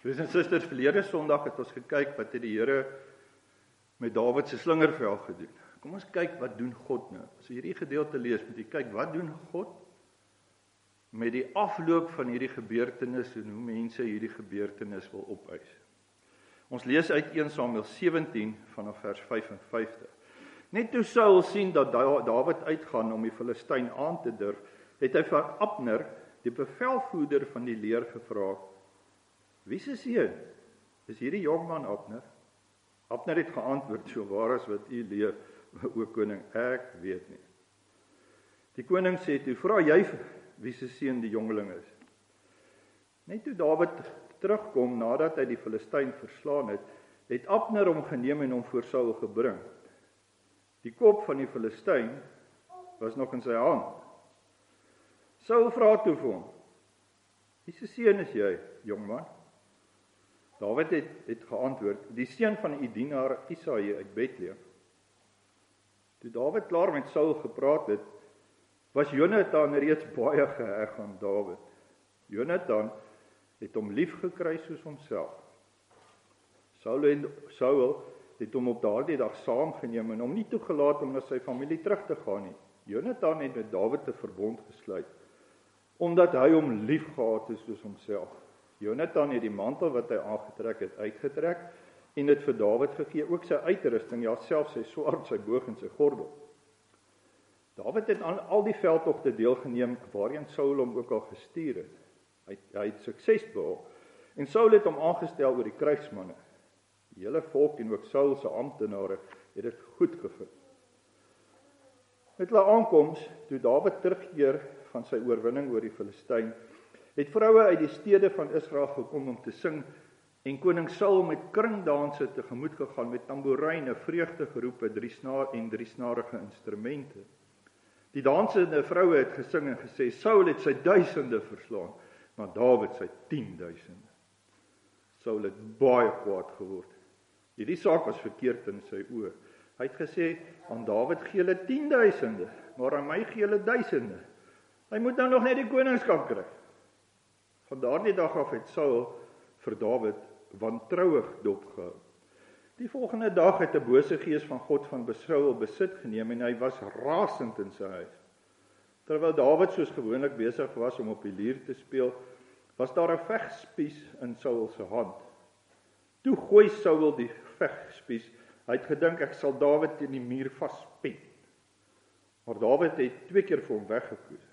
Broers en susters, verlede Sondag het ons gekyk wat het die Here met Dawid se slingervel gedoen. Kom ons kyk wat doen God nou. As jy hierdie gedeelte lees, moet jy kyk wat doen God met die afloop van hierdie gebeurtenis en hoe mense hierdie gebeurtenis wil opeis. Ons lees uit 1 Samuel 17 vanaf vers 55. Net toe Saul sien dat Dawid uitgaan om die Filistyn aan te durf, het hy vir Abner, die bevelvoerder van die leer, gevra: "Wie se seun is hierdie jongman, Abner?" Abner het geantwoord: "So waar as wat u leef, o koning, ek weet nie." Die koning sê toe: "Vra jy wie se seun die jongeling is?" Net toe Dawid terugkom nadat hy die Filistyn verslaan het, het Abner hom geneem en hom voor Saul gebring. Die kop van die Filistyn was nog in sy hand. Saul vra toe vir hom: "Wie se seun is jy, jongman?" Dawid het geantwoord: "Die seun van u dienaar Isaai uit Bethlehem." Toe Dawid klaar met Saul gepraat het, was Jonathan reeds baie geheg aan Dawid. Jonathan het hom lief gekry soos homself. Saul het hom op daardie dag saamgeneem en hom nie toegelaat om na sy familie terug te gaan nie. Jonathan het met Dawid 'n verbond gesluit, omdat hy hom lief gehad het soos homself. Jonathan het die mantel wat hy aangetrek het uitgetrek en dit vir Dawid gegee, ook sy uitrusting, ja selfs sy swaard, sy boog en sy gordel. Dawid het aan al die veldtogte deelgeneem waarheen Saul hom ook al gestuur het. Hy het sukses behaal en Saul het hom aangestel oor die krygsmanne. Die hele volk en ook Saul se amptenare het dit goed gevind. Met hulle aankoms, toe Dawid terugkeer van sy oorwinning oor die Filistyn, het vroue uit die stede van Israel gekom om te sing en koning Saul met kringdanse tegemoet gegaan met tamboeryne, vreugdegeroepe, driesnarige instrumente. Die dansende vroue het gesing en gesê: "Saul het sy 1000 verslaan, maar Dawid sy 10.000. Saul het baie kwaad geword. Hierdie saak was verkeerd in sy oë. Hy het gesê: "Aan Dawid gee hulle 10.000, maar aan my gee hulle 1000. Hy moet nou nog net die koningskap kry." Van daardie dag af het Saul vir Dawid wantrouig dopgehou. Die volgende dag het 'n bose gees van God van Saul besit geneem en hy was rasend in sy huis. Terwyl Dawid soos gewoonlik besig was om op die lier te speel, was daar 'n vegspies in Saul se hand. Toe gooi Saul die vegspies. Hy het gedink: "Ek sal Dawid teen die muur vaspen." Maar Dawid het 2 keer vir hom weggekoes.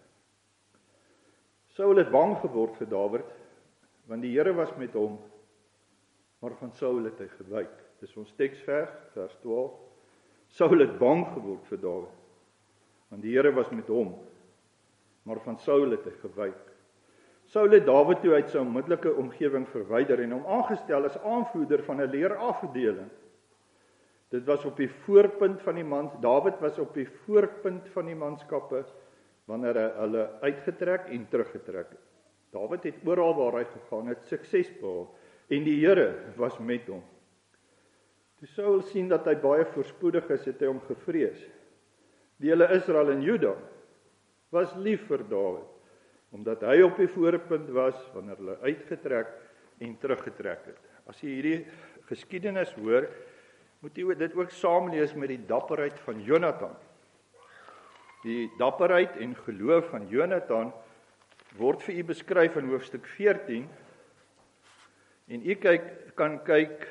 Saul het bang geword vir Dawid, want die Here was met hom, maar van Saul het hy gewyk. Dis ons teksvers, vers 12. Saul het bang geword vir Dawid, want die Here was met hom, maar van Saul het hy gewyk. Saul het Dawid toe uit sy onmiddellike omgewing verwyder en hom aangestel as aanvoerder van 'n leerafdeling. Dit was op die voorpunt van Dawid was op die voorpunt van die manskappe wanneer hy hulle uitgetrek en teruggetrek het. Dawid het oral waar hy gegaan het sukses behaal en die Here was met hom. Toe Saul sien dat hy baie voorspoedig is, het hy hom gevrees. Die hele Israel en Juda was lief vir Dawid, omdat hy op die voorpunt was wanneer hulle uitgetrek en teruggetrek het. As jy hierdie geskiedenis hoor, moet jy dit ook saamlees met die dapperheid van Jonathan. Die dapperheid en geloof van Jonathan word vir u beskryf in hoofstuk 14. En u kan kyk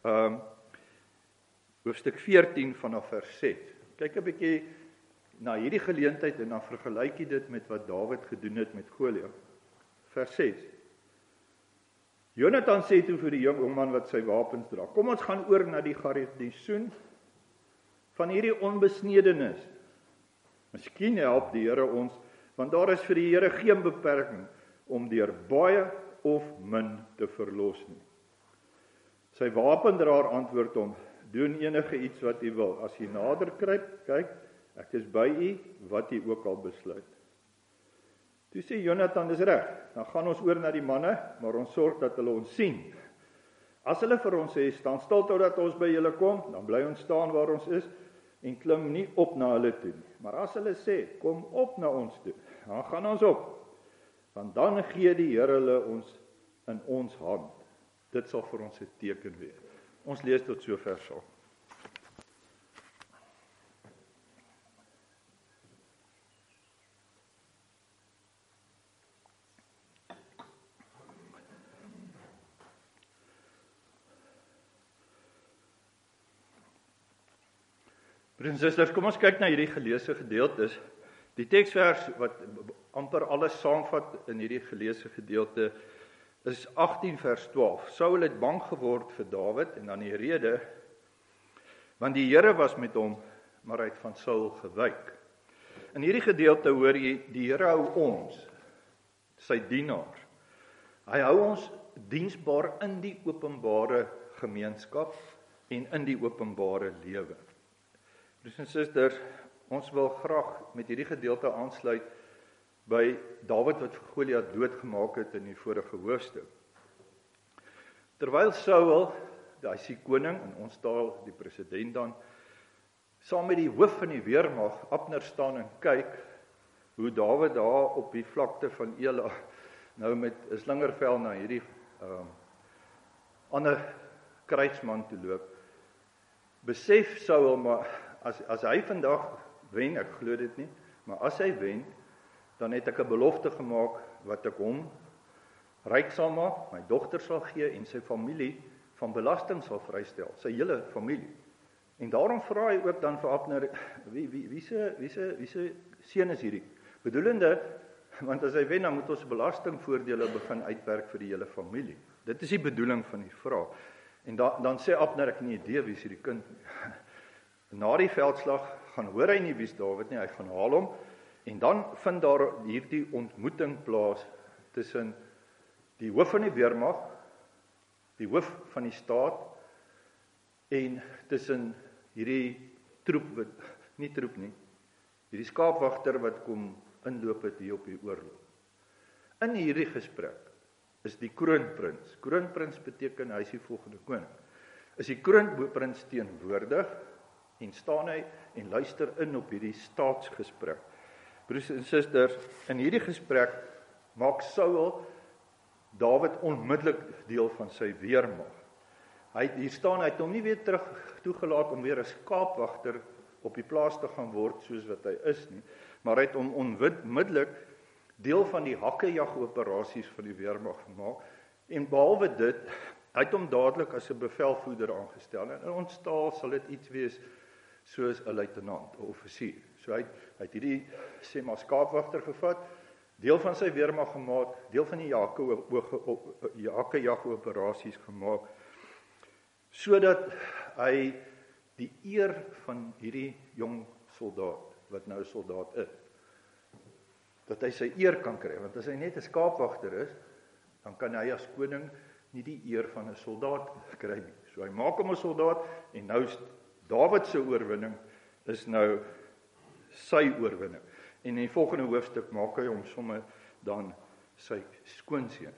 hoofstuk 14 vanaf vers 6. Kyk 'n bietjie na hierdie geleentheid en dan vergelyk jy dit met wat Dawid gedoen het met Goliat. Vers 6. Jonathan sê toe vir die jongman wat sy wapens dra: "Kom ons gaan oor na die garnisoen van hierdie onbesnedenis. Miskien help die Here ons, want daar is vir die Here geen beperking om deur baie of min te verlos nie." Sy wapendraer antwoord hom: "Doen enige iets wat u wil. As u nader kruip, kyk, ek is by u, wat u ook al besluit." Toe sê Jonathan: "Dis reg, dan gaan ons oor na die manne, maar ons sorg dat hulle ons sien. As hulle vir ons sê, staan stil totdat ons by julle kom, dan bly ons staan waar ons is en klim nie op na hulle toe nie. Maar as hulle sê, kom op na ons toe, dan gaan ons op, want dan gee die Here hulle ons in ons hand. Dit sal vir ons 'n teken wees. Ons lees tot sover saam. Broers en susters, kom ons kyk na hierdie geleesde gedeeltes. Die teksvers wat amper alles saamvat in hierdie geleesde gedeelte is 18 vers 12. Saul het bang geword vir Dawid en dan die rede, want die Here was met hom, maar hy het van Saul gewyk. In hierdie gedeelte hoor jy, die Here hou ons, sy dienaars. Hy hou ons diensbaar in die openbare gemeenskap en in die openbare lewe. Broers en susters, ons wil graag met hierdie gedeelte aansluit by Dawid wat vir Goliat doodgemaak het in die vorige hoofstuk. Terwyl Saul, hy is die koning, in ons taal die president dan, saam met die hoof van die weermag, Abner, staan en kyk hoe Dawid daar op die vlakte van Ela nou met 'n slingervel na hierdie ander krygsman toe loop. Besef Saul, maar as hy vandag wen, ek glo dit nie, maar as hy wen, dan het ek 'n belofte gemaak wat ek hom ryk sal maak, my dogter sal gee en sy familie van belasting sal vrystel, sy hele familie. En daarom vra hy ook dan vir Abner, wie se seun is hierdie? Bedoelende, want as hy wen, dan moet ons belastingvoordele begin uitwerk vir die hele familie. Dit is die bedoeling van die vraag. En dan sê Abner, ek het nie idee wie is hierdie kind nie. Na die veldslag gaan hoor hy nie wie's Dawid nie, hy gaan haal hom, en dan vind daar hierdie ontmoeting plaas tussen die hoof van die weermag, die hoof van die staat, en tussen hierdie hierdie skaapwagter wat kom inloop het hier op die oorlog. In hierdie gesprek is die kroonprins beteken hy is die volgende koning, is die kroonprins teenwoordig, en staan hy en luister in op hierdie staatsgesprek. Broers en susters, in hierdie gesprek maak Saul Dawid onmiddellik deel van sy weermag. Hier staan, hy het hom nie weer terug toegelaat om weer 'n skaapwagter op die plaas te gaan word soos wat hy is nie, maar hy het hom onmiddellik deel van die hakkejag-operasies van die weermag gemaak, en behalwe dit, hy het hom dadelik as 'n bevelvoerder aangestel, en in ons taal sal dit iets wees soos 'n luitenant, 'n offisier. So hy het hierdie, sê maar, skaapwagter gevat, deel van sy weermag gemaak, deel van die hakkejag-operasies gemaak, sodat hy die eer van hierdie jong soldaat, wat nou 'n soldaat is, dat hy sy eer kan kry, want as hy net 'n skaapwagter is, dan kan hy as koning nie die eer van 'n soldaat kry nie. So hy maak hom 'n soldaat, en nou Dawid se oorwinning is nou sy oorwinning. En in die volgende hoofstuk maak hy hom sommer dan sy skoonseun.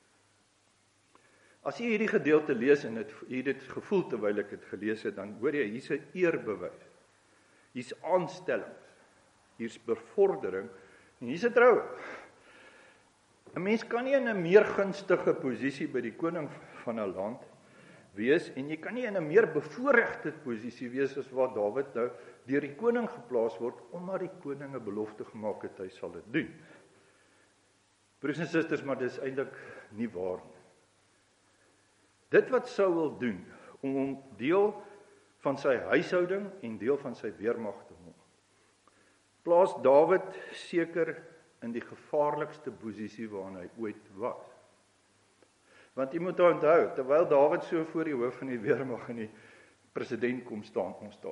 As jy hierdie gedeelte lees en jy dit gevoel terwyl ek dit gelees het, dan hoor jy, hier's 'n eerbewys. Hier's aanstellings. Hier's bevordering en hier's 'n troue. 'n Mens kan nie in 'n meer gunstige posisie by die koning van 'n land wees, en jy kan nie in 'n meer bevoorregte posisie wees as waar Dawid nou deur die koning geplaas word, omdat die koning 'n belofte gemaak het, hy sal dit doen. Broers en susters, maar dis eintlik nie waar nie. Dit wat Saul doen, om hom deel van sy huishouding en deel van sy weermag te maak, plaas Dawid seker in die gevaarlikste posisie waarin hy ooit was. Want jy moet onthou, terwyl Dawid so voor die hoof van die weermag en die president kom staan,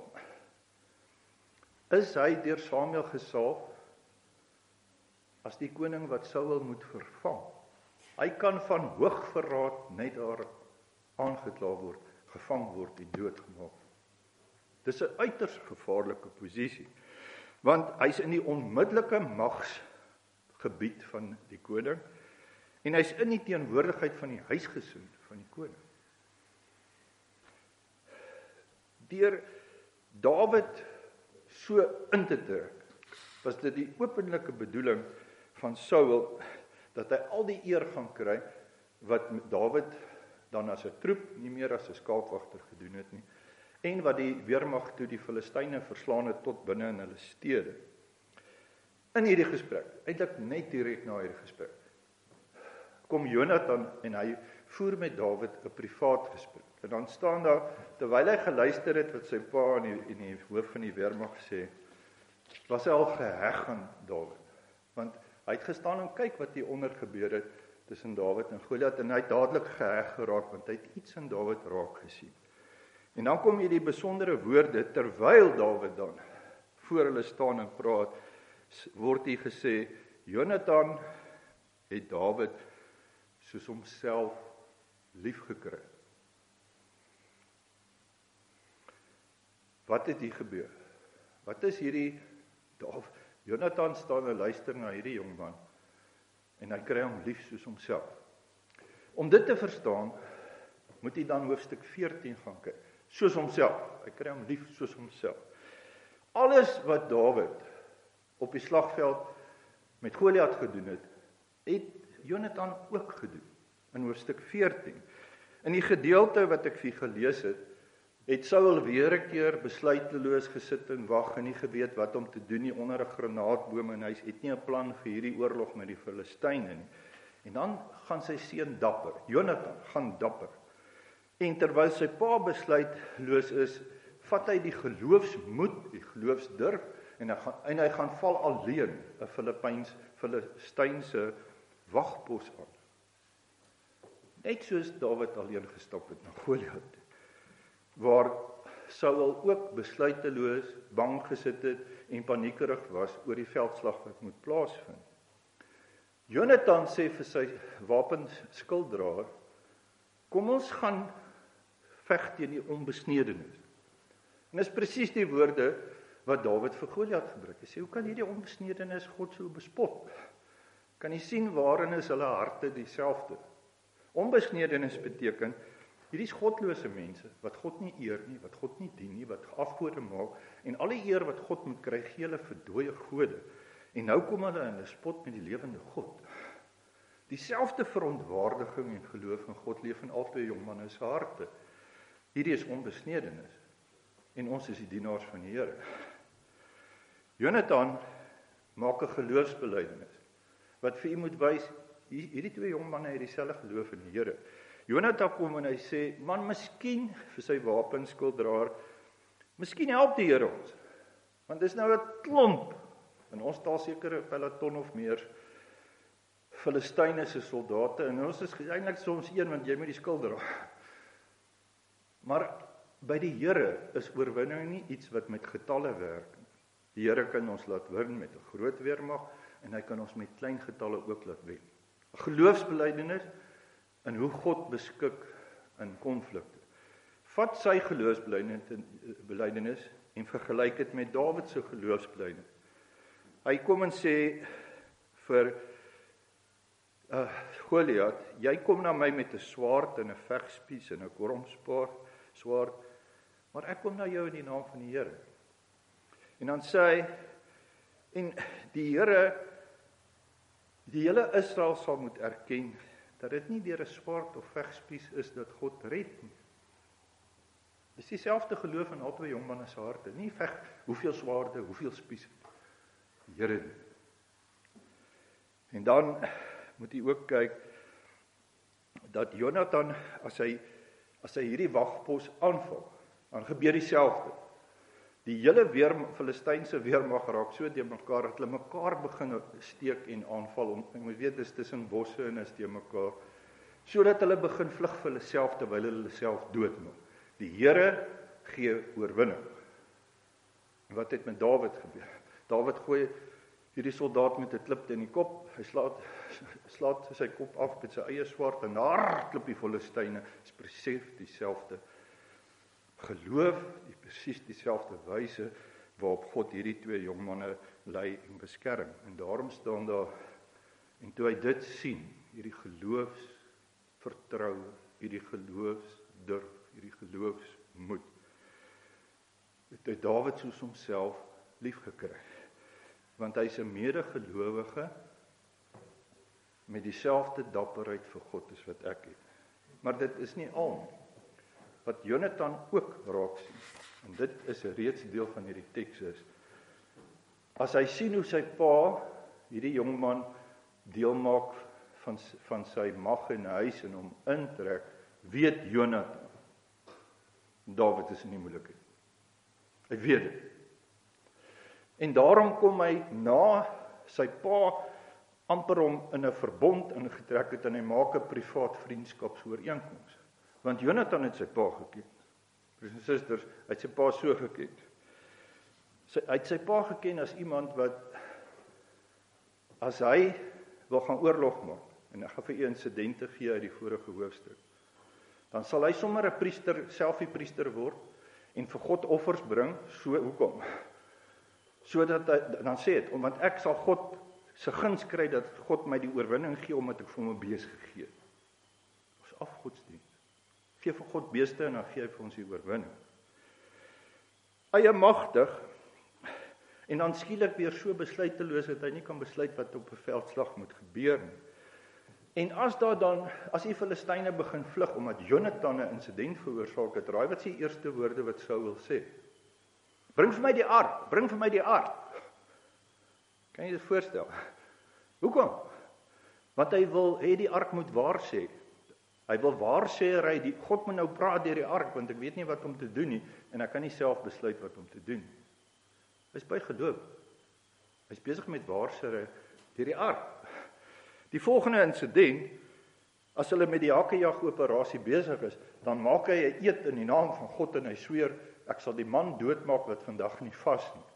is hy deur Samuel gesalf as die koning wat Saul moet vervang. Hy kan van hoogverraad net daar aangekla word, gevang word en doodgemaak. Dis 'n uiters gevaarlike posisie, want hy's in die onmiddellike magsgebied van die koning, en hy's in die teenwoordigheid van die huisgesin van die koning. Deur Dawid so in te trek, was dit die openlike bedoeling van Saul, dat hy al die eer gaan kry, wat Dawid dan as 'n troep, nie meer as 'n skaapwagter gedoen het nie, en wat die weermag toe die Filistyne verslaan het tot binne in hulle stede. In hierdie gesprek, eintlik net direk na hierdie gesprek, kom Jonathan en hy voer met Dawid 'n privaat gesprek. En dan staan daar, terwyl hy geluister het wat sy pa en die hoof van die weermag sê, was hy al geheg aan Dawid. Want hy het gestaan en kyk wat hier onder gebeur het tussen Dawid en Goliat, en hy het dadelik geheg geraak, want hy het iets in Dawid raak gesien. En dan kom hier die besondere woorde, terwyl Dawid dan voor hulle staan en praat, word hier gesê, Jonathan het Dawid soos homself lief gekry. Wat het hier gebeur? Wat is hierdie Jonathan staan en luister na hierdie jongman en hy kry hom lief soos homself. Om dit te verstaan, moet hy dan hoofstuk 14 gaan kyk. Soos homself. Hy kry hom lief soos homself. Alles wat Dawid op die slagveld met Goliat gedoen het, het Jonathan ook gedoen in hoofstuk 14. In die gedeelte wat ek vir gelees het, het Saul weer 'n keer besluiteloos gesit en wag en nie geweet wat om te doen nie onder 'n granaatboom, en hy het nie 'n plan vir hierdie oorlog met die Filistyne nie. En dan gaan sy seun dapper, Jonathan gaan dapper. En terwyl sy pa besluitloos is, vat hy die geloofsmoed, die geloofsdurf, en hy gaan val alleen 'n Filistynse wagpos aan. Net soos Dawid alleen gestap het na Goliat, waar Saul ook besluiteloos bang gesit het en paniekerig was oor die veldslag wat moet plaasvind. Jonathan sê vir sy wapenskilddraer, kom ons gaan veg teen die onbesnedenis. En dis presies die woorde wat Dawid vir Goliat gebruik. Hy sê, hoe kan hierdie onbesnedenis God so bespot? Kan jy sien waarin is hulle harte dieselfde? Onbesnedenis beteken, hierdie is godlose mense, wat God nie eer nie, wat God nie dien nie, wat afgode maak, en alle eer wat God moet kry, gee hulle vir dooie gode. En nou kom hulle in 'n spot met die lewende God. Dieselfde verontwaardiging en geloof in God leef in albei jongmanne se harte. Hierdie is onbesnedenis, en ons is die dienaars van die Here. Jonathan maak 'n geloofsbelijdenis, wat vir u moet wys, hierdie twee jongmanne het dieselfde geloof in die Here. Jonathan kom en hy sê, man, miskien vir sy wapenskilddraer, miskien help die Here ons, want dis nou 'n klomp, en ons taal seker 'n peloton of meer Filistyne se soldate, en ons is eintlik soms een, want jy moet die skild dra. Maar by die Here is oorwinning nie iets wat met getalle werk. Die Here kan ons laat wen met 'n groot weermag, en hy kan ons met klein getalle ook laat wen. 'n Geloofsbelijdenis in hoe God beskik in konflikte. Vat sy geloofsbelijdenis en vergelyk dit met Dawid se geloofsbelijdenis. Hy kom en sê vir Goliat, jy kom na my met 'n swaard en 'n vegspies en 'n kormswaard, maar ek kom na jou in die naam van die Here. En dan sê hy, en die Here, die hele Israel sal moet erken, dat dit nie deur 'n swaard of vegspies is dat God red nie. Dis dieselfde geloof in albei jongmanne se harte, nie veg hoeveel swaarde, hoeveel spies, die Here nie. En dan moet jy ook kyk, dat Jonathan, as hy hierdie wagpos aanval, dan gebeur dieselfde. Die hele Filistynse weermag raak so teen mekaar, dat hulle mekaar begin steek en aanval, jy moet weet, dis tussen bosse en is teen mekaar, sodat hulle begin vlug vir hulle self, terwyl hulle self doodmaak. Die Here gee oorwinning. En wat het met Dawid gebeur? Dawid gooi hierdie soldaat met 'n klip in die kop, hy slaat sy kop af met sy eie swaard, en daar klip die Filistyne, is presies dieselfde geloof, presies dieselfde wyse waarop God hierdie twee jongmanne lei en beskerm. En daarom staan daar, en toe hy dit sien, hierdie geloofsvertroue, hierdie geloofsdurf, hierdie geloofsmoed, het hy Dawid soos homself lief gekry. Want hy is 'n medegelowige met dieselfde dapperheid vir God as wat ek het. Maar dit is nie al nie. Wat Jonathan ook raak sien, en dit is reeds deel van hierdie teks is, as hy sien hoe sy pa, hierdie jongman, deel maak van sy mag in huis en hom intrek, weet Jonathan, Dawid is in die moeilikheid. Hy weet dit. En daarom kom hy na sy pa amper hom in 'n verbond ingetrek het en hy maak 'n privaat vriendskapsooreenkoms. Want Jonathan het sy pa geken. Broers en susters, hy het sy pa so geken. Hy het sy pa geken as iemand wat, as hy wil gaan oorlog maak, en ek gaan vir u insidente gee uit die vorige hoofstuk, dan sal hy sommer 'n priester, self die priester word, en vir God offers bring, hoekom? Sodat hy, dan sê het, want ek sal God se guns kry, dat God my die oorwinning gee, omdat ek vir hom 'n bees gegee het. Ons afgodsdienst. Gee vir God beeste, en dan gee hy vir ons die oorwinning. Eie magtig, en dan skielik weer so besluiteloos, dat hy nie kan besluit wat op 'n veldslag moet gebeur nie. En as die Filistyne begin vlug, omdat Jonathan 'n insident veroorsaak het, raai wat sy eerste woorde wat Saul sê? Bring vir my die ark, bring vir my die ark. Kan jy dit voorstel? Hoekom? Want hy wil hê die ark moet waar sê. Hy wil waar sê, God moet nou praat deur die ark, want ek weet nie wat om te doen nie, en ek kan nie self besluit wat om te doen. Hy is bygedoop. Hy is besig met waar sê deur die ark. Die volgende insident, as hulle met die hakkejag operasie besig is, dan maak hy 'n eed in die naam van God en hy sweer, ek sal die man doodmaak wat vandag nie vas nie.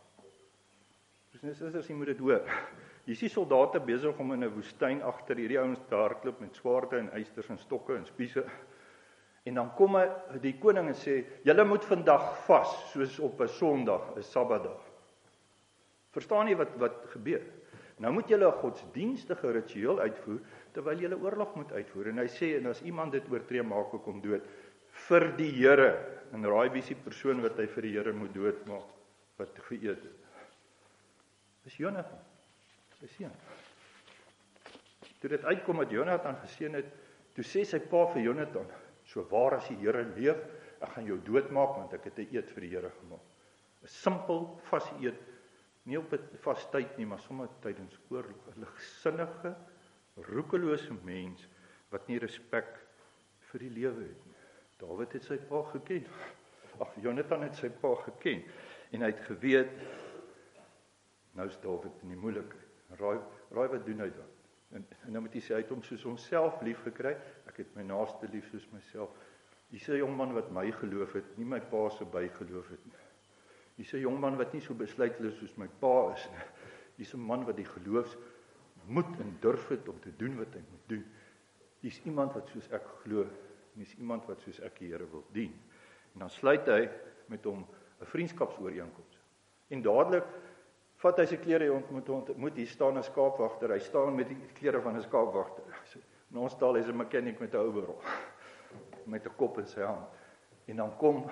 Dus jy moet dit hoor. Jy sien soldate besig om in 'n woestyn agter hierdie ouens te hardloop met swaarde en eisters en stokke en spiese. En dan kom die koning en sê, julle moet vandag vas, soos op 'n Sondag, 'n Sabbatdag. Verstaan jy wat gebeur? Nou moet julle 'n godsdienstige ritueel uitvoer, terwyl julle oorlog moet uitvoer. En hy sê, en as iemand dit oortree, maak ek hom dood. Vir die Here. En raai wie is die persoon wat hy vir die Here moet doodmaak, wat geëet het? Dis Jonathan. Sy seun. Toe dit uitkom dat Jonathan geseën het, toe sê sy pa vir Jonathan, so waar as die Here leef, ek gaan jou doodmaak, want ek het 'n eed vir die Here gemaak. 'n Simpel, vas eed, nie op 'n vas tyd nie, maar sommer tydens oorlog. 'n Ligsinnige, roekelose mens, wat nie respek vir die lewe het nie. Dawid het sy pa geken. Jonathan het sy pa geken, en hy het geweet, nou is Dawid in die moeilikheid. Raai wat doen hy dan? En nou moet hy sê, hy het hom soos homself lief gekry, ek het my naaste lief soos myself. Hier is 'n jongman wat my geloof het, nie my pa se bygeloof het nie. Hier is 'n jongman wat nie so besluitloos soos my pa is nie. Hier is 'n man wat die geloofs moed en durf het om te doen wat hy moet doen. Hier is iemand wat soos ek glo, en hier is iemand wat soos ek die Here wil dien. En dan sluit hy met hom 'n vriendskapsooreenkoms. En dadelik vat hy sy klere, hy ontmoet, hier staan 'n skaapwagter, hy staan met die klere van 'n skaapwagter. In ons taal is 'n mechanic met 'n overall, met 'n kop in sy hand. En dan kom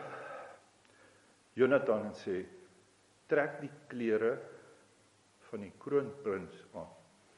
Jonathan en sê, trek die klere van die kroonprins aan.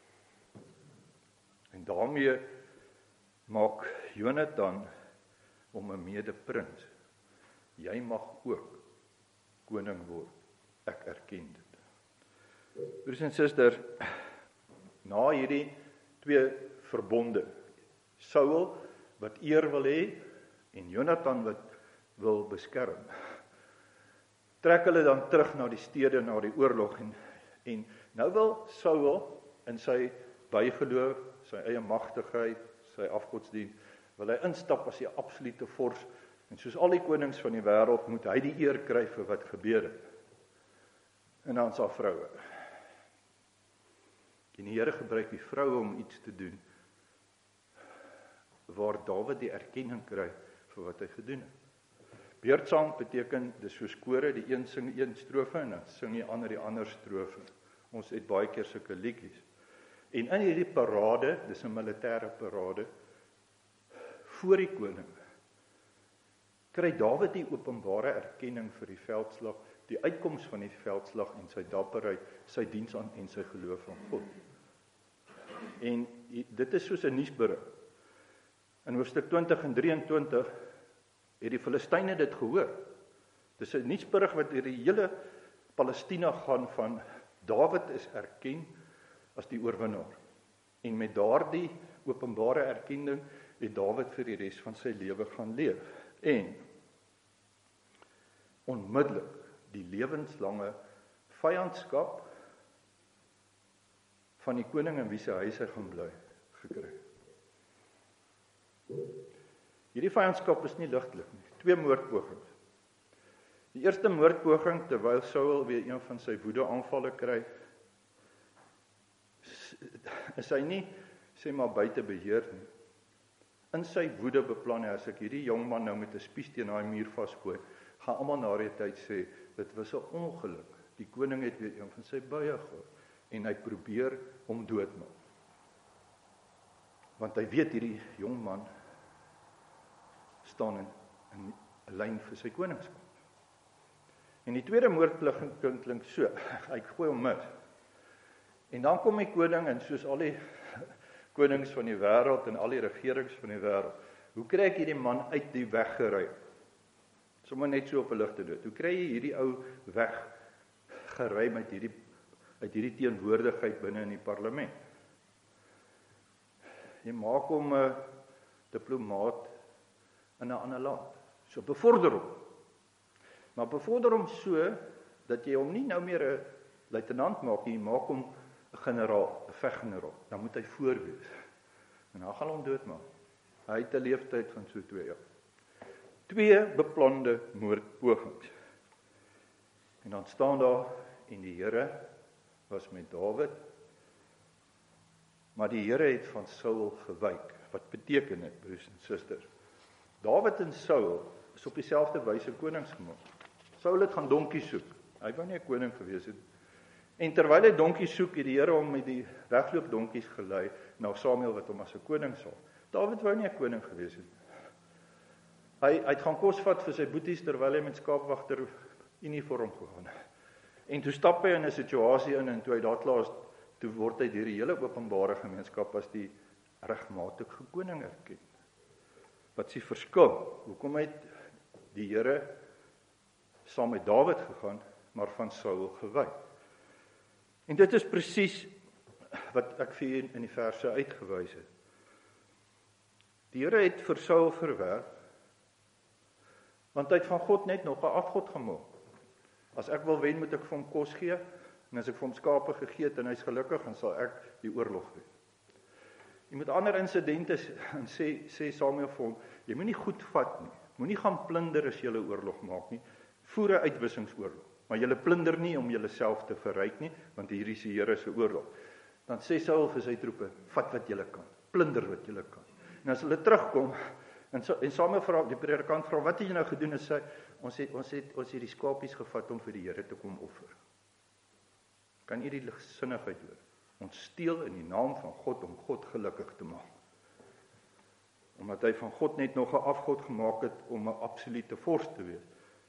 En daarmee maak Jonathan hom 'n mede-prins. Jy mag ook koning word. Ek erken dit. Broers en susters, na hierdie twee verbonde, Saul wat eer wil hê en Jonathan wat wil beskerm, trek hulle dan terug na die stede, na die oorlog, en nou wil Saul in sy bygeloof, sy eie magtigheid, sy afgodsdienst, wil hy instap as die absolute vors, en soos al die konings van die wêreld moet hy die eer kry vir wat gebeur het. En dan sy vroue. En die Here gebruik die vroue om iets te doen, waar Dawid die erkenning kry vir wat hy gedoen het. Beurtsang beteken, dis soos kore, die een sing een strofe, en dan sing die ander strofe. Ons het baie keer sulke liedjies. En in hierdie parade, dis 'n militêre parade, voor die koning, kry Dawid die openbare erkenning vir die veldslag, die uitkoms van die veldslag en sy dapperheid, sy diens aan en sy geloof aan God. En dit is soos 'n nuusberig. In hoofstuk 20 en 23 het die Filistyne dit gehoor. Dis 'n nuusberig wat deur die hele Palestina gaan van Dawid is erken as die oorwinnaar. En met daardie openbare erkenning het Dawid vir die res van sy lewe gaan leef. En onmiddellik die lewenslange vyandskap van die koning in wie se huis hy gaan bly gekry. Hierdie vyandskap is nie ligtelik nie. 2 moordpogings. Die eerste moordpoging terwyl Saul weer een van sy woede-aanvalle kry, is hy nie sê maar buite beheer nie. In sy woede beplan hy, as ek hierdie jong man nou met 'n spies teen daai muur vasgooi, gaan almal na die tyd sê dit was 'n ongeluk. Die koning het weer een van sy buie gehoor en hy probeer hom doodmaak. Want hy weet hierdie jong man staan in 'n lyn vir sy koningskap. En die tweede moordpoging klink so, hy gooi hom mis. En dan kom die koning en soos al die konings van die wêreld en al die regerings van die wêreld, hoe kry ek hierdie man uit die weg gery? Sommige net so op 'n ligte dood. Hoe kry jy hierdie ou weg gery uit hierdie teenwoordigheid binne in die parlement? Jy maak hom 'n diplomaat in 'n ander land. So bevorder hom. Maar bevorder hom so dat jy hom nie nou meer 'n luitenant maak nie, jy maak hom 'n generaal, 'n veggeneraal. Dan moet hy voorwees. En dan gaan hom doodmaak. Hy het 'n leeftyd van so 2 jaar. 2 beplande moordpogings. En dan staan daar, en die Here was met Dawid, maar die Here het van Saul gewyk. Wat beteken dit, broers en susters? Dawid en Saul is op dieselfde wyse konings gemaak. Saul het gaan donkie soek. Hy wou nie 'n koning gewees het. En terwyl hy donkie soek, het die Here hom met die wegloop donkies gelei na Samuel wat hom as 'n koning sal. Dawid wou nie 'n koning gewees het. Hy het gaan kos vat vir sy boeties terwyl hy met skaapwagter uniform gegaan het. En toe stap hy in 'n situasie in en toe hy daar klaar is, toe word hy deur die hele openbare gemeenskap as die regmatige koning erken. Wat is die verskil? Hoekom het die Here saam met Dawid gegaan, maar van Saul gewyk? En dit is presies wat ek vir julle in die verse uitgewys het. Die Here het vir Saul verwerp, want hy het van God net nog 'n afgod gemaak. As ek wil wen, moet ek vir hom kos gee, en as ek vir hom skape gegee het en hy's gelukkig, dan sal ek die oorlog wen. Jy moet ander insidente en sê Samuel vir hom, jy moenie goed vat nie, moenie gaan plunder as jy 'n oorlog maak nie, voer 'n uitwissingsoorlog, maar jy plunder nie om jouself te verryk nie, want hier is die Here se oorlog. Dan sê Saul vir sy troepe, vat wat jy kan, plunder wat jy kan. En as hulle terugkom, en Samuel vra, die predikant vra, wat het jy nou gedoen? En sê, ons het die skapies gevat om vir die Here te kom offer. Kan jy die ligsinnigheid hoor? Ons steel in die naam van God om God gelukkig te maak. Omdat hy van God net nog 'n afgod gemaak het om 'n absolute vors te wees.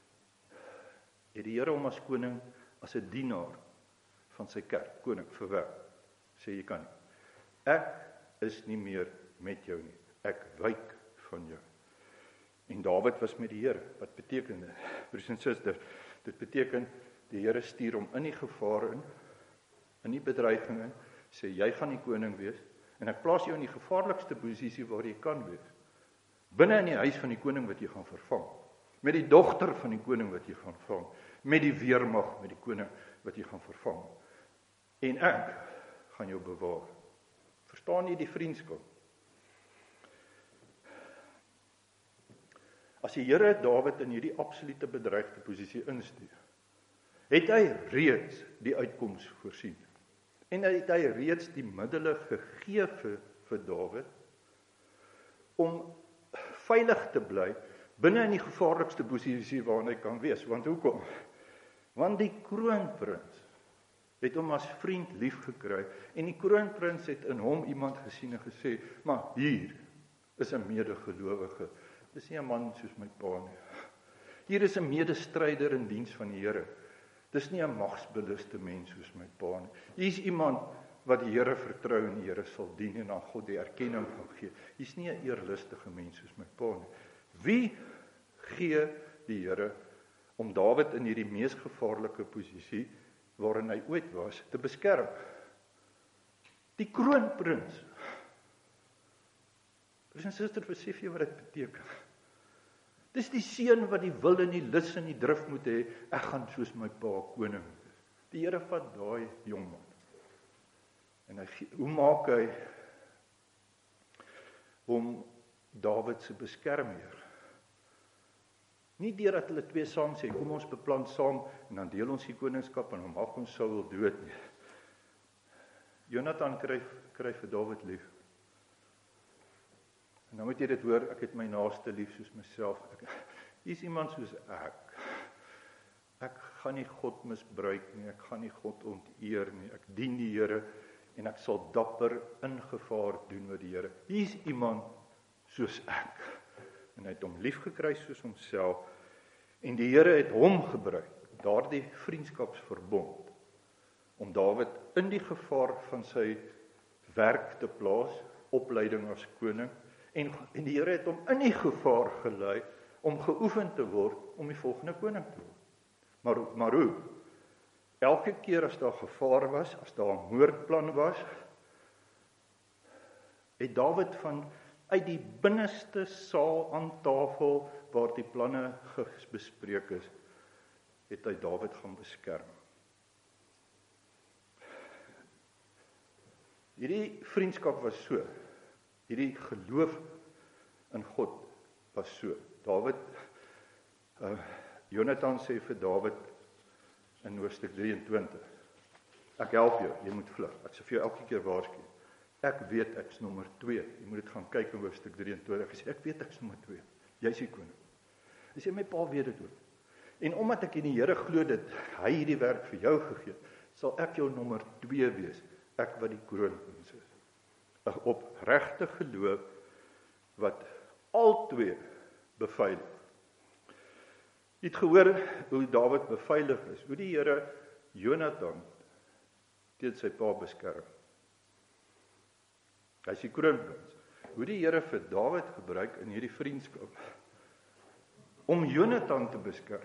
Het die Here hom as koning, as 'n dienaar van sy kerk, koning, verwerp. Sê jy kan nie. Ek is nie meer met jou nie. Ek wyk van jou. En Dawid was met die Here. Wat beteken dit? Broers en susters, dit beteken die Here stuur hom in die gevaar in die bedreiging in, sê jy gaan die koning wees, en ek plaas jou in die gevaarlikste posisie waar jy kan wees. Binne in die huis van die koning wat jy gaan vervang. Met die dogter van die koning wat jy gaan vervang. Met die weermag met die koning wat jy gaan vervang. En ek gaan jou bewaar. Verstaan jy die vriendskap? As die Here Dawid in hierdie absolute bedreigde posisie instuur, het hy reeds die uitkoms voorsien. En het hy reeds die middele gegee vir Dawid om veilig te bly binne in die gevaarlikste posisie waarin hy kan wees. Want hoekom? Want die kroonprins het hom as vriend lief gekry, en die kroonprins het in hom iemand gesien en gesê, maar hier is 'n medegelowige. Dis nie 'n man soos my pa nie. Hier is 'n medestryder in diens van die Here. Dis nie 'n magsbeluste mens soos my pa nie. Hier is iemand wat die Here vertrou en die Here sal dien en aan God die erkenning gaan gee. Hy's nie 'n eerlustige mens soos my pa nie. Wie gee die Here om Dawid in hierdie mees gevaarlike posisie waarin hy ooit was te beskerm? Die kroonprins. Broers en susters, besef jy wat dit beteken? Dis die seun wat die wil en die lus en die drif moet hê, ek gaan soos my pa koning wees. Die Here vat daai jongman. En hoe maak hy hom Dawid se beskermheer? Nie deurdat hulle twee saam sê, kom ons beplan saam, en dan deel ons die koningskap, en dan maak ons Saul dood nie. Jonathan kry vir Dawid lief. En nou moet jy dit hoor, ek het my naaste lief soos myself. Hier is iemand soos ek. Ek gaan nie God misbruik nie, ek gaan nie God onteer nie, ek dien die Here, en ek sal dapper in gevaar doen met die Here. Hier is iemand soos ek. En hy het hom lief gekry soos homself, en die Here het hom gebruik, daardie vriendskapsverbond, om Dawid in die gevaar van sy werk te plaas, opleiding as koning, en die Here het hom in die gevaar gelei, om geoefen te word, om die volgende koning te word. Maar hoe? Elke keer as daar gevaar was, as daar 'n moordplan was, het Dawid uit die binneste saal aan tafel, waar die planne bespreek is, het hy Dawid gaan beskerm. Hierdie vriendskap was so, hierdie geloof in God was so. Dawid, Jonathan sê vir Dawid in hoofstuk 23, ek help jou, jy moet vlug, ek sê vir jou elke keer waarsku. Ek weet ek's nommer 2, jy moet dit gaan kyk in hoofstuk 23, hy sê, ek weet ek's nommer 2, jy is die koning. Hy sê, my pa weet dit ook. En omdat ek in die Here glo dit, hy hierdie werk vir jou gegee, sal ek jou nommer 2 wees, ek wat die kroonprins is. 'n opregte geloof, wat albei beveilig. Jy het gehoor hoe Dawid beveilig is, hoe die Here Jonathan teen sy pa beskerm. Hy is die kroonprins. Hoe die Here vir Dawid gebruik in hierdie vriendskap, om Jonathan te beskerm.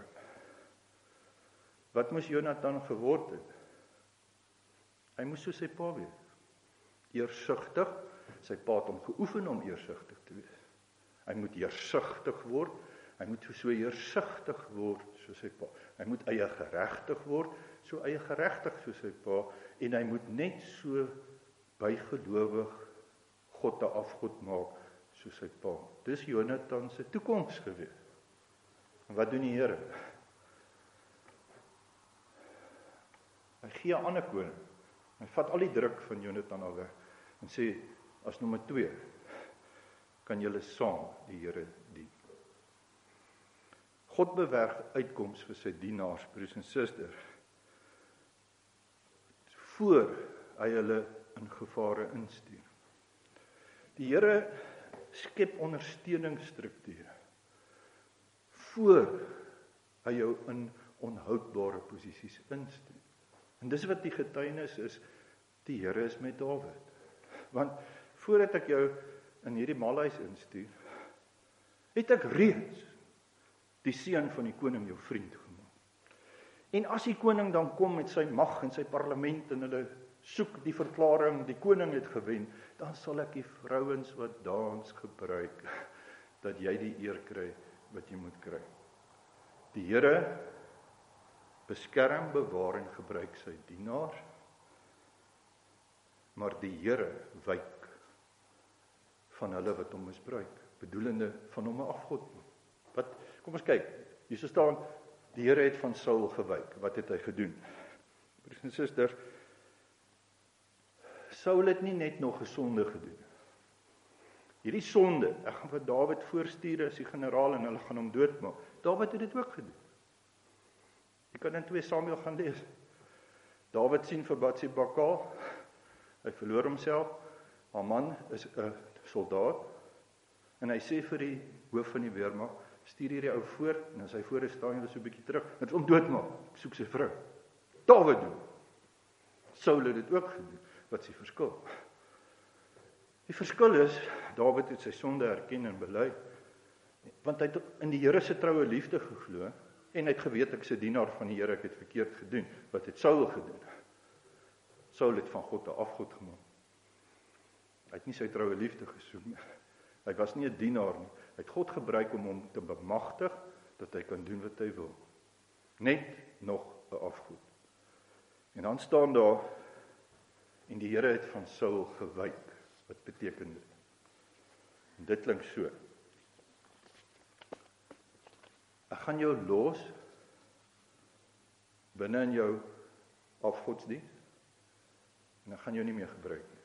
Wat moes Jonathan geword het? Hy moes soos sy pa wees. Eersugtig, sy pa het hom geoefen om eersugtig te wees. Hy moet eersugtig word, hy moet so eersugtig word soos sy pa. Hy moet eie geregtig word, so eie geregtig soos sy pa, en hy moet net so bygelowig God 'n afgod maak soos sy pa. Dis Jonathan se toekoms gewees. En wat doen die Here? Hy gee 'n ander koning. Hy vat al die druk van Jonathan al weg en sê, as nommer 2, kan julle saam die Here dien. God bewerk uitkoms vir sy dienaars, broers en susters, voor hy hulle in gevare instuur. Die Here skep ondersteuningsstrukture voor hy jou in onhoudbare posisies instuur. En dis wat die getuienis is, die Here is met Dawid. Want voordat ek jou in hierdie malhuis instuur, het ek reeds die seun van die koning jou vriend gemaak. En as die koning dan kom met sy mag en sy parlement en hulle soek die verklaring, die koning het gewen, dan sal ek die vrouens wat dans gebruik, dat jy die eer kry wat jy moet kry. Die Here beskerm, bewaar en gebruik sy dienaars, maar die Here wyk van hulle wat hom misbruik, bedoelende van hom 'n afgod. Kom ons kyk, hier staan, die Here het van Saul gewyk. Wat het hy gedoen? Broers en susters, Saul het nie net nog 'n sonde gedoen. Hierdie sonde, ek gaan vir Dawid voorstuur as die generaal en hulle gaan hom doodmaak. Dawid het dit ook gedoen. Jy kan in 2 Samuel gaan lees. Dawid sien vir Batsheba kaal, hy verloor homself, haar man is 'n soldaat, en hy sê vir die hoof van die weermag, stuur hierdie ou voor, en as hy voor is, staan hy so 'n bietjie terug, het hom doodmaak, soek sy vrou. Dawid doen. Saul het dit ook gedoen. Wat is die verskil? Die verskil is, Dawid het sy sonde erken en bely, want hy het in die Here se troue liefde geglo, en hy het geweet ek is 'n dienaar van die Here, ek het verkeerd gedoen. Wat het Saul gedoen? Saul het van God 'n afgod gemaak. Hy het nie sy troue liefde gesoek nie. Hy was nie 'n dienaar nie. Hy het God gebruik om hom te bemagtig, dat hy kan doen wat hy wil. Net nog 'n afgod. En dan staan daar, en die Here het van Saul gewyk. Wat beteken dit? En dit klink so. Ek gaan jou los binne in jou afgodsdiens, en ek gaan jou nie meer gebruik nie.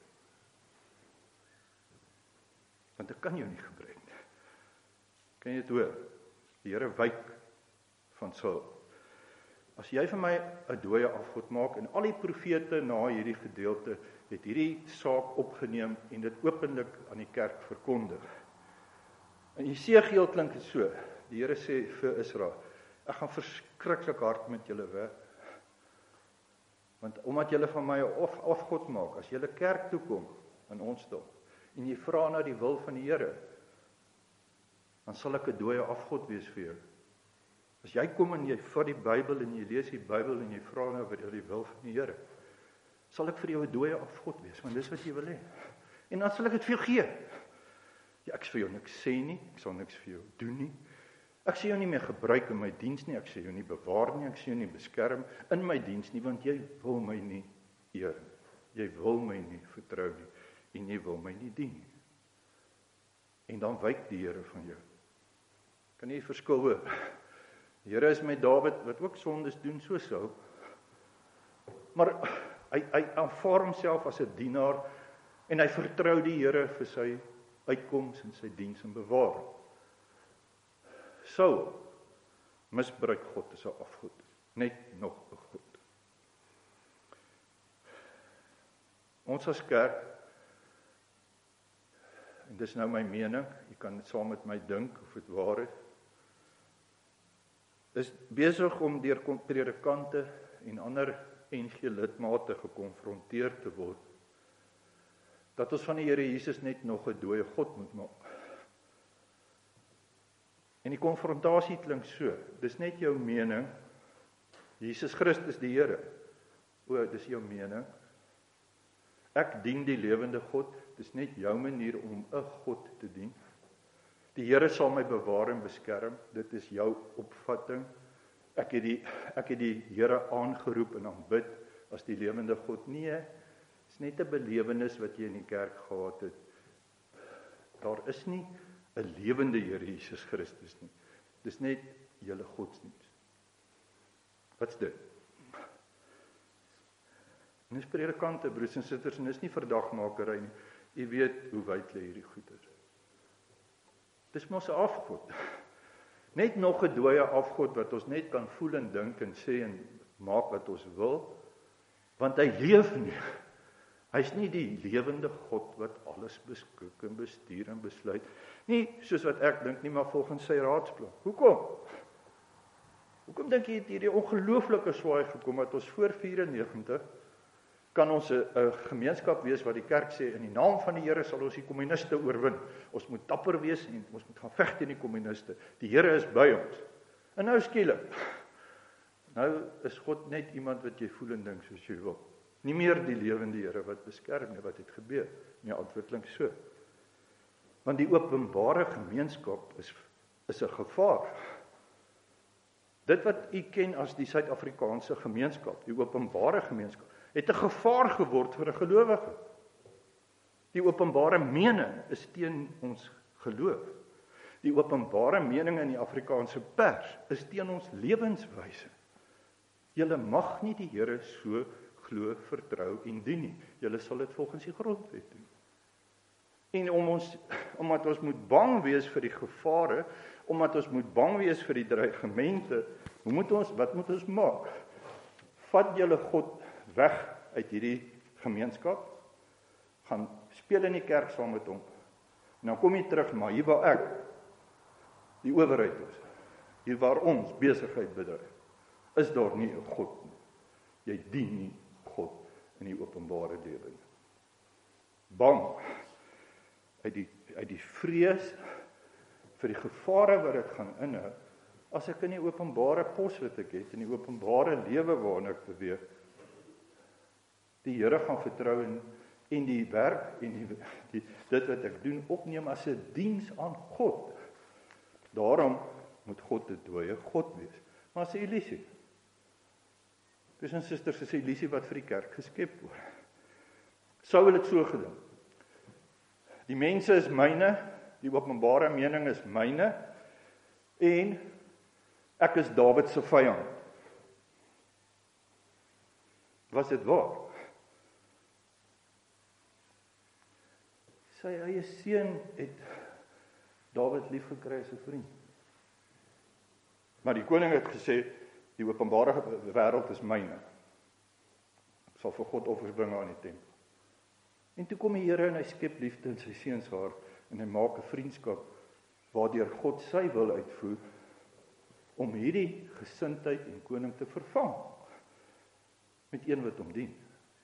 Want ek kan jou nie gebruik nie. Kan jy dit hoor? Die Here wyk van Saul. As jy vir my 'n dooie afgod maak, en al die profete na hierdie gedeelte het hierdie saak opgeneem en dit openlik aan die kerk verkondig. In Jesegiel klink dit so. Die Here sê vir Israel, ek gaan verskriklik hard met julle werk. Want omdat julle van my 'n afgod maak, as julle kerk toe kom in ons dag, en jy vra na die wil van die Here, dan sal ek 'n dooie afgod wees vir jou. As jy kom en jy vat die Bybel en jy lees die Bybel en jy vra na die wil van die Here, sal ek vir jou 'n dooie afgod wees, want dis wat jy wil hê. En dan sal ek dit vir jou gee. Ja, ek sal vir jou niks sê nie, ek sal niks vir jou doen nie. Ek sal jou nie meer gebruik in my diens nie, ek sal jou nie bewaar nie, ek sal jou nie beskerm in my diens nie, want jy wil my nie eer nie. Jy wil my nie vertrou nie, en jy wil my nie dien nie. En dan wyk die Here van jou. Kan jy verskil hoor? Die Here is met Dawid, wat ook sondes doen, so Saul. Maar hy aanvaar homself as 'n dienaar, en hy vertrou die Here vir sy uitkoms en sy diens en bewaring. Saul misbruik God as 'n afgod, net nog 'n god. Ons as kerk, en dis nou my mening, jy kan dit saam met my dink of dit waar is besig om deur predikante en ander NG lidmate gekonfronteer te word, dat ons van die Here Jesus net nog 'n dooie God moet maak. En die konfrontasie klink so, dis net jou mening, Jesus Christus die Here, dis jou mening, ek dien die lewende God, dis net jou manier om 'n God te dien. Die Here sal my bewaar en beskerm, dit is jou opvatting. Ek het die Here aangeroep en aanbid as die lewende God. Nee, is net 'n belewenis wat jy in die kerk gehad het. Daar is nie 'n lewende Here Jesus Christus nie. Dis net julle godsdienst. Wat's dit? En dis predikante, broers en susters, en dis nie verdagmakery nie. Jy weet hoe wyd lê hierdie goed is. Dis mos 'n afgod. Net nog 'n dooie afgod wat ons net kan voel en dink en sê en maak wat ons wil, want hy leef nie. Hy's nie die lewende God wat alles beskik en bestuur en besluit. Nie soos wat ek dink nie, maar volgens sy raadsplan. Hoekom? Hoekom dink jy het hierdie ongelooflike swaai gekom dat ons voor 94 kan ons 'n gemeenskap wees wat die kerk sê, in die naam van die Here sal ons die kommuniste oorwin. Ons moet dapper wees en ons moet gaan veg teen die kommuniste. Die Here is by ons. En nou skielik, nou is God net iemand wat jy voel en dink soos jy wil. Nie meer die lewende Here wat beskerm nie, wat het gebeur? Nee, antwoord klink so. Want die openbare gemeenskap is 'n gevaar. Dit wat u ken as die Suid-Afrikaanse gemeenskap, die openbare gemeenskap, het 'n gevaar geword vir 'n gelowige. Die openbare mening is teen ons geloof. Die openbare mening in die Afrikaanse pers is teen ons lewenswyse. Julle mag nie die Here so glo, vertrou en dien nie. Julle sal dit volgens die grondwet doen. En omdat ons moet bang wees vir die gevare, omdat ons moet bang wees vir die dreigemente, wat moet ons maak? Vat julle God weg uit hierdie gemeenskap, gaan speel in die kerk saam met hom, en dan kom jy terug, maar hier waar ek, die owerheid is, hier waar ons besigheid bedryf, is daar nie 'n God nie. Jy dien nie God in die openbare lewe nie. bang uit die vrees vir die gevare wat dit gaan inhou, as ek in die openbare pos wat ek het, in die openbare lewe waarin ek beweeg, die Here gaan vertrou en die werk en dit wat ek doen opneem as 'n diens aan God. Daarom moet God 'n dooie God wees. Maar as 'n illusie. Broers en susters, is 'n illusie wat vir die kerk geskep word. Sou dit so gedink. Die mense is myne, die openbare mening is myne, en ek is Dawid se vyand. Was dit waar? Sy eie seun het Dawid lief gekry as 'n vriend. Maar die koning het gesê, die openbare wêreld is myne. Ek sal vir God offers bring aan die tempel. En toe kom die Here en hy skep liefde in sy seun se hart en hy maak 'n vriendskap waardeur God sy wil uitvoer om hierdie gesindheid en koning te vervang met een wat hom dien.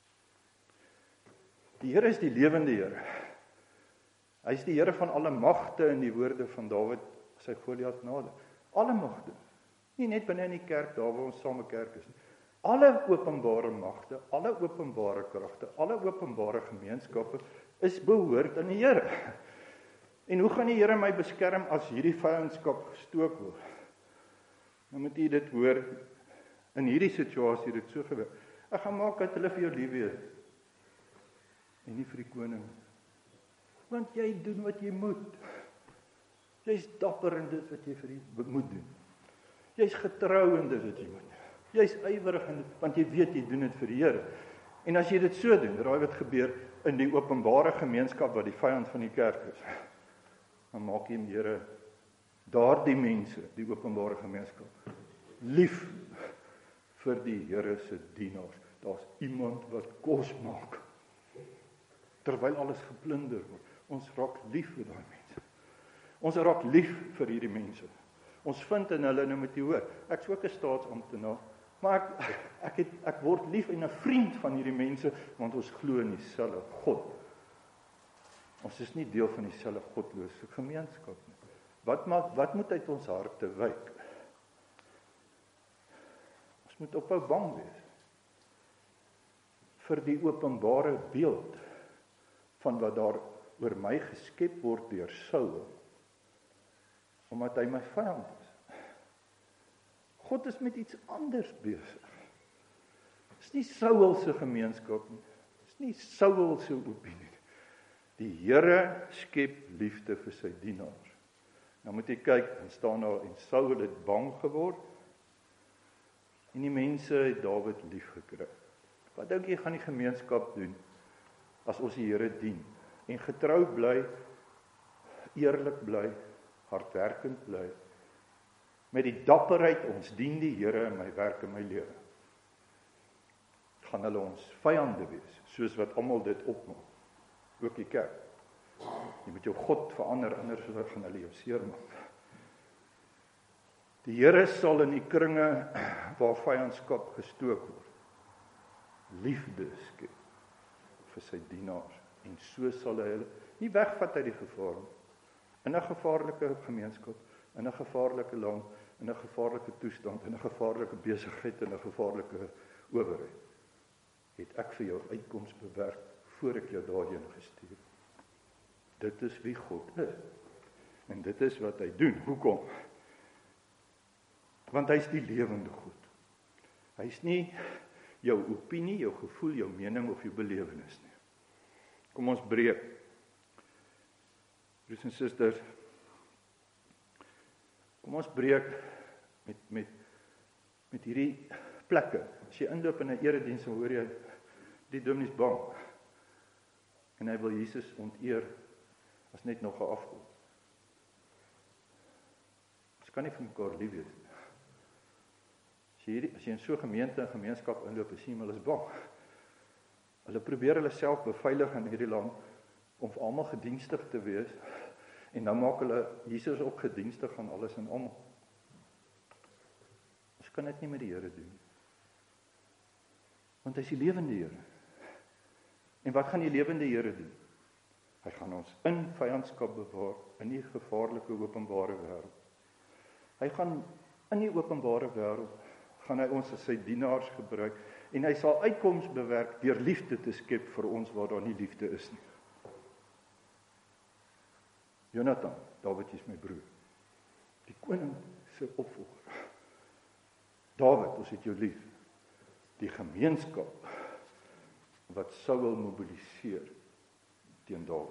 Die Here is die lewende Here. Hy is die Here van alle magte in die woorde van Dawid, sy Goliat nader. Alle magte. Nie net binne in die kerk, daar waar ons saam 'n kerk is nie. Alle openbare magte, alle openbare kragte, alle openbare gemeenskappe is behoort aan die Here. En hoe gaan die Here my beskerm as hierdie vyandskap gestook word? Nou moet jy dit hoor, in hierdie situasie dit so gebeur. Ek gaan maak dat hulle vir jou lief wees, en nie vir die koning. Want jy doen wat jy moet. Jy's dapper in dit wat jy vir die moet doen. Jy's getrou in dit wat jy moet doen. Jy's ywerig in dit, want jy weet jy doen dit vir die Here. En as jy dit so doen, raai wat gebeur in die openbare gemeenskap wat die vyand van die kerk is, dan maak jy die Here, daardie mense, die openbare gemeenskap, lief vir die Here se dienaars. Daar's iemand wat kos maak, terwyl alles geplunder word. Ons raak lief vir daai mense. Ons raak lief vir hierdie mense. Ons vind in hulle, nou moet jy hoor, ek is ook 'n staatsamptenaar, maar ek word lief en 'n vriend van hierdie mense, want ons glo in dieselfde God. Ons is nie deel van dieselfde godlose gemeenskap nie. Wat moet uit ons harte wyk? Ons moet ophou bang wees vir die openbare beeld van wat daar oor my geskep word deur Saul, omdat hy my vyand is. God is met iets anders besig. Dit is nie Saul se gemeenskap nie. Dit is nie Saul se opinie nie. Die Here skep liefde vir sy dienaars. Nou moet jy kyk, dan staan daar, en Saul het bang geword, en die mense het Dawid lief gekry. Wat dink jy gaan die gemeenskap doen, as ons die Here dien, en getrou bly, eerlik bly, hardwerkend bly, met die dapperheid, ons dien die Here in my werk en my lewe. Gaan hulle ons vyande wees, soos wat almal dit opmaak, ook die kerk. Jy moet jou God verander, anders gaan hulle jou seermaak. Die Here sal in die kringe waar vyandskap gestook word, liefde skep vir sy dienaars, en so sal hy hulle nie wegvat uit die gevaar, in 'n gevaarlike gemeenskap, in 'n gevaarlike land, in 'n gevaarlike toestand, in 'n gevaarlike besigheid, in 'n gevaarlike owerheid, het ek vir jou uitkoms bewerk, voor ek jou daarheen gestuur. Dit is wie God is, en dit is wat hy doen. Hoekom? Want hy is die lewende God. Hy is nie jou opinie, jou gevoel, jou mening of jou belewenis nie. Kom ons breek. Broers en susters, kom ons breek met hierdie plekke. As jy inloop in 'n erediens, dan hoor jy die dominee is bang. En hy wil Jesus onteer as net nog 'n afgod. Ons kan nie vir mekaar lief wees nie. As jy in so 'n gemeente en gemeenskap inloop, sien jy hulle is bang. Hulle probeer hulle self beveilig in hierdie land om vir almal gedienstig te wees, en nou maak hulle Jesus ook gedienstig aan alles en almal. Ons kan dit nie met die Here doen, want hy is die lewende Here. En wat gaan die lewende Here doen? Hy gaan ons in vyandskap bewaar, in die gevaarlike openbare wêreld. Hy gaan in die openbare wêreld, gaan hy ons as sy dienaars gebruik, en hy sal uitkoms bewerk deur liefde te skep vir ons waar daar nie liefde is nie. Jonathan, Dawid is my broer, die koning se opvolger. Dawid, ons het jou lief. Die gemeenskap wat Saul mobiliseer teen Dawid.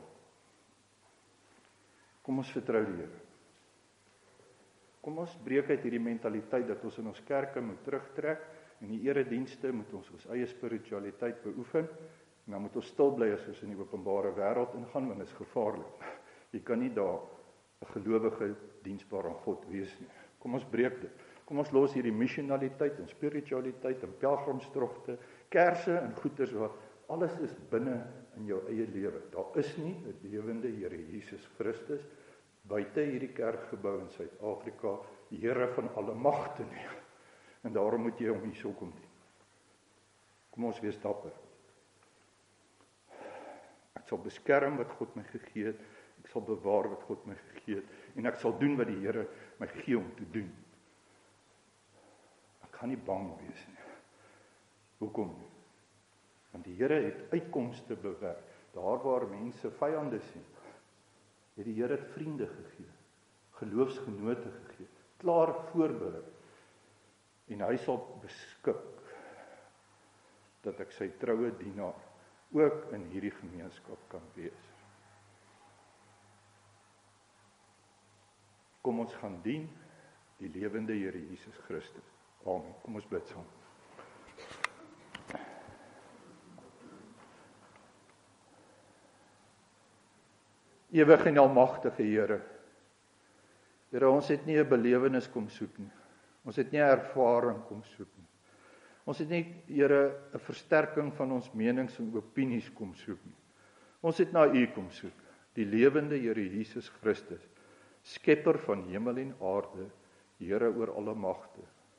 Kom ons vertrou die Here. Kom ons breek uit hierdie mentaliteit dat ons in ons kerke moet terugtrek, en die eredienste moet ons eie spiritualiteit beoefen, en dan moet ons stil bly as ons in die openbare wêreld ingaan, want dit is gevaarlik. Jy kan nie daar 'n gelowige diensbaar aan God wees nie. Kom ons breek dit. Kom ons los hierdie missionaliteit en spiritualiteit en pelgrimstogte, kerse en goeders wat alles is binne in jou eie lewe. Daar is nie 'n lewende Here Jesus Christus buite hierdie kerkgebou in Suid-Afrika, die Here van alle magte nie. En daarom moet jy hom hierso kom dien. Kom ons wees dapper. Ek sal beskerm wat God my gegee het, ek sal bewaar wat God my gegee het, en ek sal doen wat die Here my gee om te doen. Ek gaan nie bang wees nie. Hoekom nie? Want die Here het uitkomste bewerk. Daar waar mense vyande sien, het die Here vriende gegee, geloofsgenote gegee, klaar voorberei. En hy sal beskik dat ek sy troue dienaar ook in hierdie gemeenskap kan wees. Kom ons gaan dien die lewende Here Jesus Christus. Amen. Kom ons bid saam. Ewige en almagtige Here. Here, ons het nie 'n belewenis kom soek nie. Ons het nie 'n ervaring kom soek nie. Ons het nie, Here, 'n versterking van ons menings en opinies kom soek nie. Ons het na U kom soek, die lewende Here Jesus Christus, skepper van hemel en aarde, Here oor alle magte.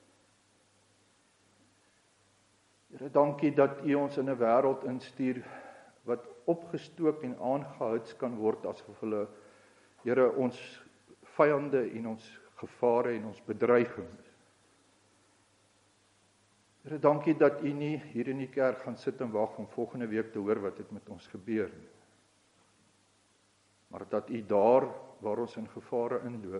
Here, dankie dat U ons in 'n wêreld instuur wat opgestook en aangehouds kan word asof hulle, Here, ons vyande en ons gevare en ons bedreigings. Here, dankie dat U nie hier in die kerk gaan sit en wag om volgende week te hoor wat het met ons gebeur nie. Maar dat U daar waar ons in gevare inloop,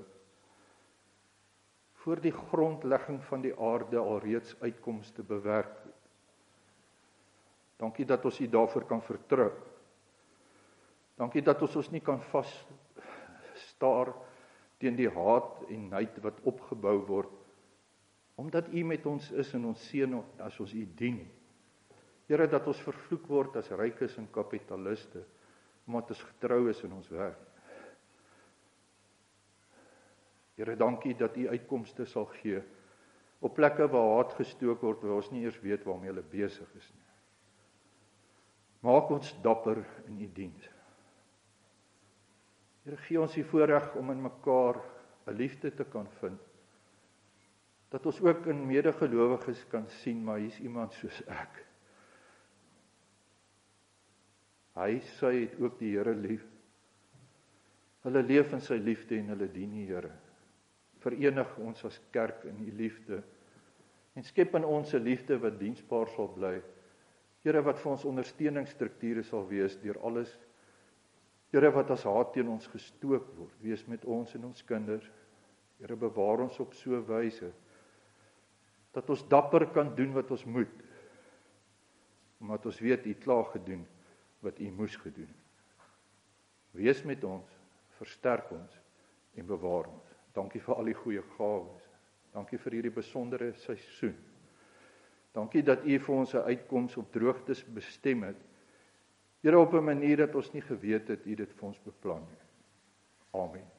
voor die grondlegging van die aarde alreeds uitkomste bewerk het. Dankie dat ons U daarvoor kan vertrou. Dankie dat ons nie kan vasstaar teen die haat en nait wat opgebou word, omdat U met ons is en ons seën as ons U dien. Here, dat ons vervloek word as rykes en kapitaliste, omdat ons getrou is in ons werk. Here, dankie dat U uitkomste sal gee op plekke waar haat gestook word, waar ons nie eers weet waarmee hulle besig is nie. Maak ons dapper in U diens. Here, gee ons die voorreg om in mekaar 'n liefde te kan vind, dat ons ook in medegelowiges kan sien, maar hier's iemand soos ek. Sy het ook die Here lief. Hulle leef in sy liefde en hulle dien die Here. Verenig ons as kerk in U liefde en skep in ons 'n liefde wat diensbaar sal bly. Here, wat vir ons ondersteuningsstrukture sal wees deur alles. Here, wat as haat teen ons gestook word, wees met ons en ons kinders. Here, bewaar ons op so 'n wyse dat ons dapper kan doen wat ons moet, omdat ons weet U het klaar gedoen wat U moes gedoen. Wees met ons, versterk ons en bewaar ons. Dankie vir al die goeie gawes. Dankie vir hierdie besondere seisoen. Dankie dat U vir ons 'n uitkoms op droogtes bestem het. Here, op 'n manier dat ons nie geweet het U dit vir ons beplan nie. Amen.